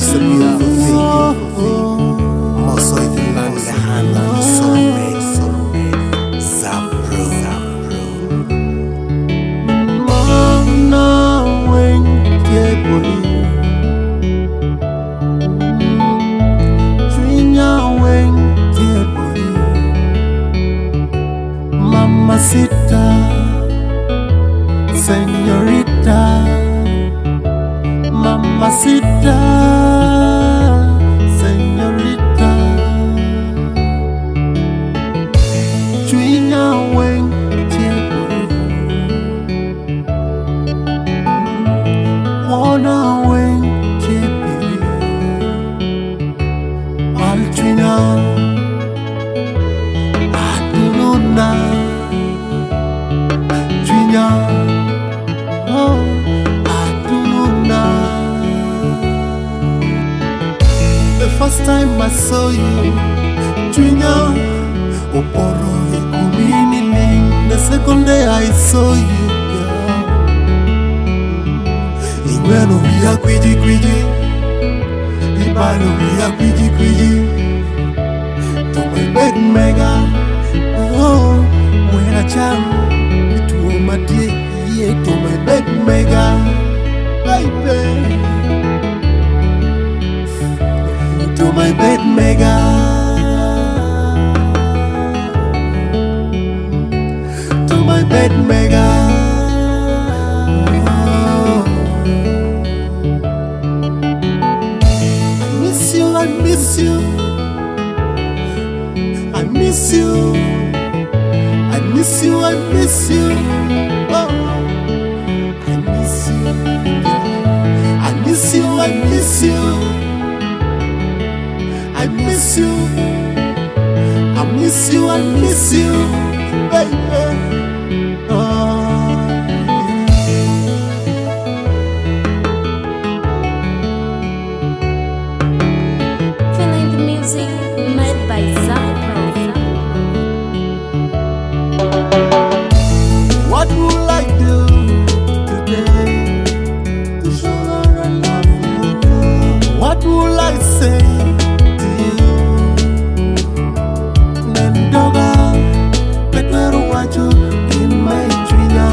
is a beautiful thing. Most of you land the hand on the soulmate. Zapro. Mana wenge boli, Twinya wenge boli, Mamacita, Señorita, Mamacita, Señorita, Twinya wenge boli, Wana wenge boli, Altwina, Adununa, Twinya, oh, Adununa. The first time I saw you, Twinya, Oporo Ekuminili. The second day I saw you, girl, Ingweno we are kwiji, Ibano we are kwiji. To my bed mega, oh, when I jam, to my dear, to my bed mega, baby, to my bed mega, to my bed mega. Oh. I miss you, I miss you, I miss you, I miss you, I miss you. Oh, I miss you, I miss you, I miss you, I miss you, I miss you, I miss you, baby. Oh. Feeling the music made by Zapro. What will I do today to show her I love you? What will I say to you? Nendoga, Petero waju in my Twinya.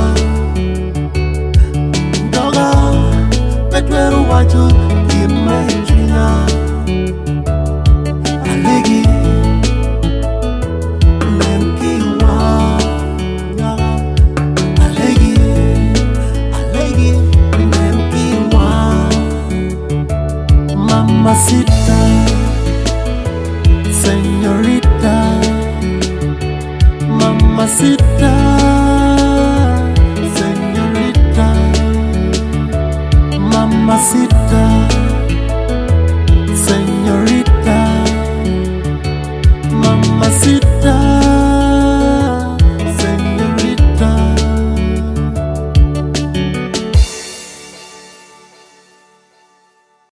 Nendoga, Petero waju in my Twinya. Alegi, Nenkiwa, Alegi, Nenkiwa, Mamacita, Señorita, Mamacita, Señorita, Mamacita.